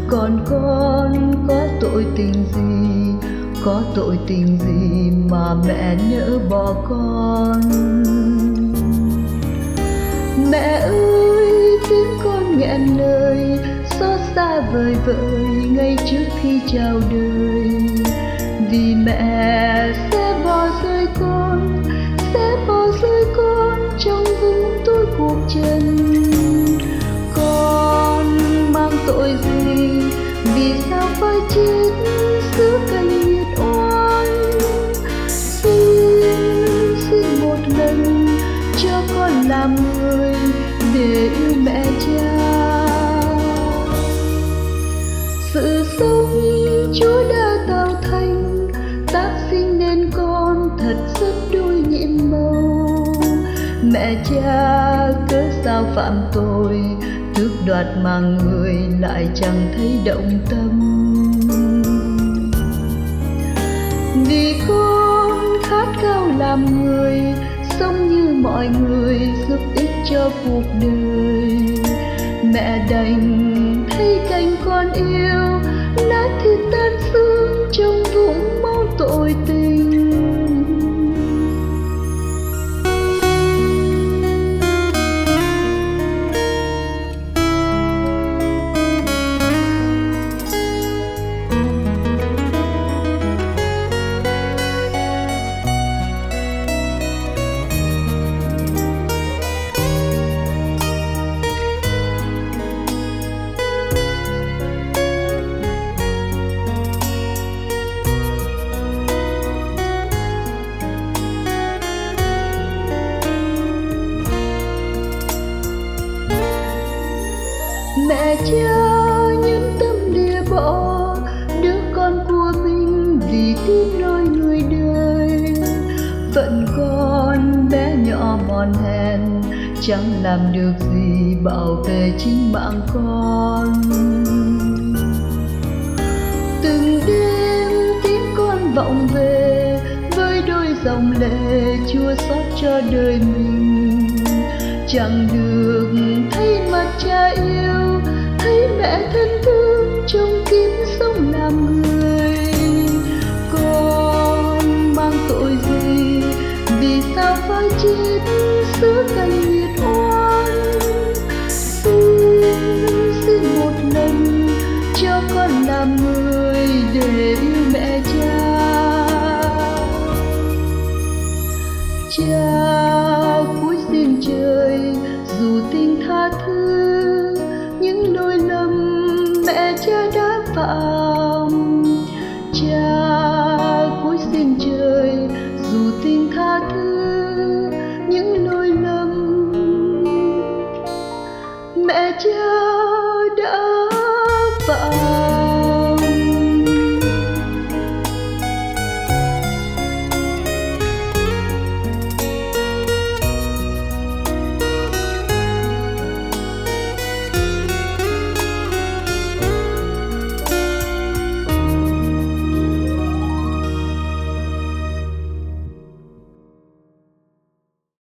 Còn con có tội tình gì, có tội tình gì mà mẹ nỡ bỏ con? Mẹ ơi, tiếng con nghẹn lời, xót xa vời vợi ngay trước khi chào đời. Vì mẹ sẽ bỏ rơi con, sẽ bỏ rơi con trong vũng tối cuộc trần. Con mang tội gì, vì sao phải chết giữa cơn nhiệt oan? Xin một lần cho con làm người để yêu mẹ cha. Sự sống Chúa đã tạo thành, tác sinh nên con thật rất đôi nhiệm màu. Mẹ cha cớ sao phạm tội, tước đoạt mạng người lại chẳng thấy động tâm. Vì con khát khao làm người, sống như mọi người giúp ích cho cuộc đời. Mẹ đành thấy cánh con yêu nát thịt tan xương trong vũng máu tội tình. Mẹ cha nhẫn tâm lìa bỏ đứa con của mình vì tin nói người đời. Phận con bé nhỏ mòn hèn, chẳng làm được gì bảo vệ chính mạng con. Từng đêm tiếng con vọng về với đôi dòng lệ chua xót cho đời mình. Chẳng được thấy mặt cha yêu, thấy mẹ thân thương trong kiếp sống làm người. Con mang tội gì, vì sao phải chết giữa cơn nhiệt oan? Xin một lần cho con làm người để yêu mẹ cha. Cha cúi xin trời dù tình tha thứ những lỗi lầm mẹ cha đã phạm. Cha cúi xin trời